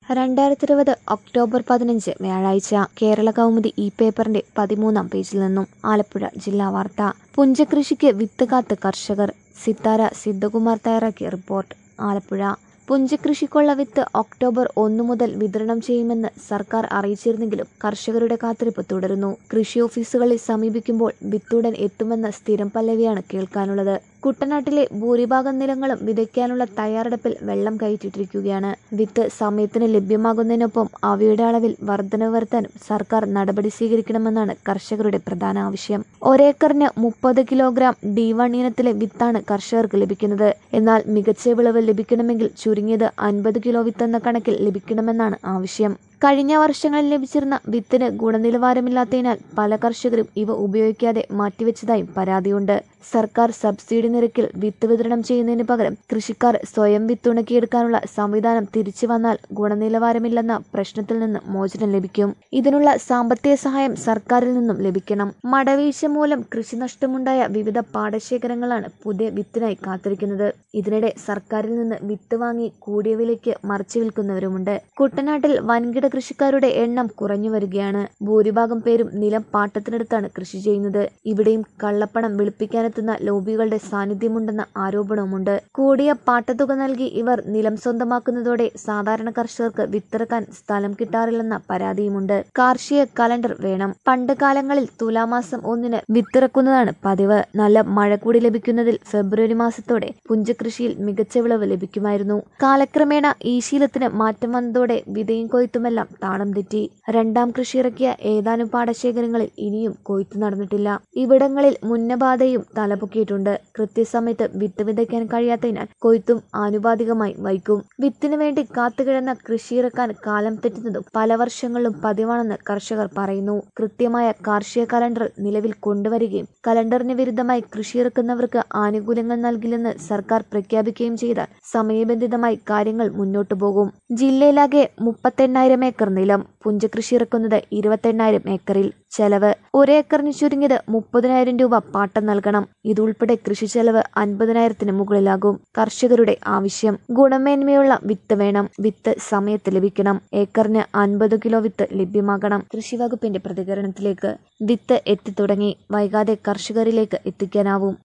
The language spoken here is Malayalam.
2020 ഒക്ടോബർ 15 വ്യാഴാഴ്ച കേരള കൗമുദി ഈ പേപ്പറിന്റെ 13-ാം പേജിൽ നിന്നും ആലപ്പുഴ ജില്ലാ വാർത്ത. പുഞ്ചകൃഷിക്ക് വിത്ത് കാത്ത് കർഷകർ. സിത്താര സിദ്ധകുമാർ തയ്യാറാക്കിയ റിപ്പോർട്ട്. ആലപ്പുഴ. പുഞ്ചകൃഷിക്കുള്ള വിത്ത് ഒക്ടോബർ 1 മുതൽ വിതരണം ചെയ്യുമെന്ന് സർക്കാർ അറിയിച്ചിരുന്നെങ്കിലും കർഷകരുടെ കാത്തിരിപ്പ് തുടരുന്നു. കൃഷി ഓഫീസുകളിൽ സമീപിക്കുമ്പോൾ വിത്തുടൻ എത്തുമെന്ന സ്ഥിരം പല്ലവിയാണ് കേൾക്കാനുള്ളത്. കുട്ടനാട്ടിലെ ഭൂരിഭാഗം നിലങ്ങളും വിതയ്ക്കാനുള്ള തയ്യാറെടുപ്പിൽ വെള്ളം കയറ്റിട്ടിരിക്കുകയാണ്. വിത്ത് സമയത്തിന് ലഭ്യമാകുന്നതിനൊപ്പം അവയുടെ അളവിൽ വർധനവ് വരുത്താനും സർക്കാർ നടപടി സ്വീകരിക്കണമെന്നാണ് കർഷകരുടെ പ്രധാന ആവശ്യം. ഒരേക്കറിന് 30 കിലോഗ്രാം D1 ഇനത്തിലെ വിത്താണ് കർഷകർക്ക് ലഭിക്കുന്നത്. എന്നാൽ മികച്ച വിളവ് ലഭിക്കണമെങ്കിൽ ചുരുങ്ങിയത് 50 കിലോ വിത്തെന്ന കണക്കിൽ ലഭിക്കണമെന്നാണ് ആവശ്യം. കഴിഞ്ഞ വർഷങ്ങളിൽ ലഭിച്ചിരുന്ന വിത്തിന് ഗുണനിലവാരമില്ലാത്തതിനാൽ പല കർഷകരും ഇവ ഉപയോഗിക്കാതെ മാറ്റിവെച്ചതായും പരാതിയുണ്ട്. സർക്കാർ സബ്സിഡി നിരക്കിൽ വിത്ത് വിതരണം ചെയ്യുന്നതിന് പകരം കൃഷിക്കാർ സ്വയം വിത്തുണക്കിയെടുക്കാനുള്ള സംവിധാനം തിരിച്ചു വന്നാൽ ഗുണനിലവാരമില്ലെന്ന പ്രശ്നത്തിൽ നിന്ന് മോചനം ലഭിക്കും. ഇതിനുള്ള സാമ്പത്തിക സഹായം സർക്കാരിൽ നിന്നും ലഭിക്കണം. മടവീഴ്ച മൂലം കൃഷിനഷ്ടമുണ്ടായ വിവിധ പാടശേഖരങ്ങളാണ് പുതിയ വിത്തിനായി കാത്തിരിക്കുന്നത്. ഇതിനിടെ സർക്കാരിൽ നിന്ന് വിത്ത് വാങ്ങി കൂടിയ വിലയ്ക്ക് മറിച്ചു വിൽക്കുന്നവരുമുണ്ട്. കുട്ടനാട്ടിൽ വൻകിട കൃഷിക്കാരുടെ എണ്ണം കുറഞ്ഞു വരികയാണ്. ഭൂരിഭാഗം പേരും നിലം പാട്ടത്തിനെടുത്താണ് കൃഷി ചെയ്യുന്നത്. ഇവിടെയും കള്ളപ്പണം വെളുപ്പിക്കാനെത്തുന്ന ലോബികളുടെ സാന്നിധ്യമുണ്ടെന്ന ആരോപണവുമുണ്ട്. കൂടിയ പാട്ടത്തുക നൽകി ഇവർ നിലം സ്വന്തമാക്കുന്നതോടെ സാധാരണ കർഷകർക്ക് വിത്തിറക്കാൻ സ്ഥലം കിട്ടാറില്ലെന്ന പരാതിയുമുണ്ട്. കാർഷിക കലണ്ടർ വേണം. പണ്ട് കാലങ്ങളിൽ തുലാമാസം 1 വിത്തിറക്കുന്നതാണ് പതിവ്. നല്ല മഴ കൂടി ലഭിക്കുന്നതിൽ ഫെബ്രുവരി മാസത്തോടെ പുഞ്ചകൃഷിയിൽ മികച്ച വിളവ് ലഭിക്കുമായിരുന്നു. കാലക്രമേണ ഈ ശീലത്തിന് മാറ്റം വന്നതോടെ വിതയും കൊയ്ത്തുമെല്ലാം താളം തെറ്റി. രണ്ടാം കൃഷി ഇറക്കിയ ഏതാനും പാടശേഖരങ്ങളിൽ ഇനിയും കൊയ്ത്ത് നടന്നിട്ടില്ല. ഇവിടങ്ങളിൽ മുന്നബാധയും തലപൊക്കിയിട്ടുണ്ട്. കൃത്യസമയത്ത് വിത്ത് വിതയ്ക്കാൻ കഴിയാത്തതിനാൽ കൊയ്ത്തും ആനുപാതികമായി വൈകും. വിത്തിനു വേണ്ടി കാത്തുകിടന്ന കൃഷിയിറക്കാൻ കാലം തെറ്റുന്നതും പല വർഷങ്ങളിലും പതിവാണെന്ന് കർഷകർ പറയുന്നു. കൃത്യമായ കാർഷിക കലണ്ടർ നിലവിൽ കൊണ്ടുവരികയും കലണ്ടറിന് വിരുദ്ധമായി കൃഷിയിറക്കുന്നവർക്ക് ആനുകൂല്യങ്ങൾ നൽകില്ലെന്ന് സർക്കാർ പ്രഖ്യാപിക്കുകയും ചെയ്താൽ സമയബന്ധിതമായി കാര്യങ്ങൾ മുന്നോട്ടു പോകും. ജില്ലയിലാകെ 38,000 ഏക്കർ നിലം. പുഞ്ചകൃഷി ഇറക്കുന്നത് 28,000 ഏക്കറിൽ. ചെലവ് ഒരേക്കറിന് ചുരുങ്ങിയത് 30,000 രൂപ പാട്ടം നൽകണം. ഇതുൾപ്പെടെ കൃഷി ചെലവ് 50,000-ന് മുകളിലാകും. കർഷകരുടെ ആവശ്യം ഗുണമേന്മയുള്ള വിത്ത് വേണം. വിത്ത് സമയത്ത് ലഭിക്കണം. ഏക്കറിന് 50 കിലോ വിത്ത് ലഭ്യമാകണം. കൃഷി വകുപ്പിന്റെ പ്രതികരണത്തിലേക്ക്. വിത്ത് എത്തിത്തുടങ്ങി. വൈകാതെ കർഷകരിലേക്ക് എത്തിക്കാനാവും.